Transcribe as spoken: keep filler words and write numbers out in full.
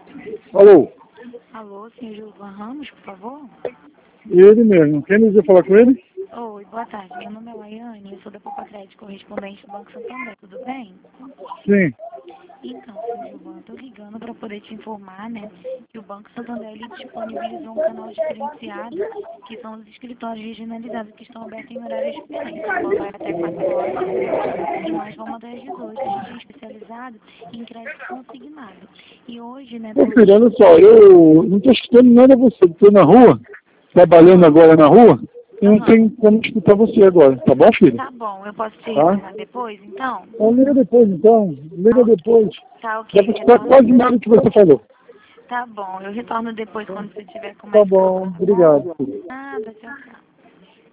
Alô? Alô, senhor Gilvan Ramos, por favor? Ele mesmo. Quem deseja falar com ele? Oi, boa tarde. Meu nome é Laiane, eu sou da Poupa Crédito, correspondente do Banco Santander, tudo bem? Sim. Então, senhor Gilvan, eu tô ligando para poder te informar, né, que o Banco Santander ele disponibilizou um canal diferenciado, que são os escritórios regionalizados que estão abertos em horários diferentes. O banco vai até quatro horas e nós vamos até às dezoito. A gente é especializado em crédito consignado. E hoje, né, Ô todos... filho, olha só, eu não estou escutando nada de você. Estou na rua, trabalhando agora na rua, e não Aham. tenho como escutar você agora. Tá bom, filho? Tá bom, eu posso te Tá? retornar depois, então? Então liga depois, então. Liga depois. Tá Dá ok, pra escutar retorno. quase nada que você falou. Tá bom, eu retorno depois quando você tiver com Tá mais calma, bom, tá bom? obrigado, filho. Nada, tchau, tchau.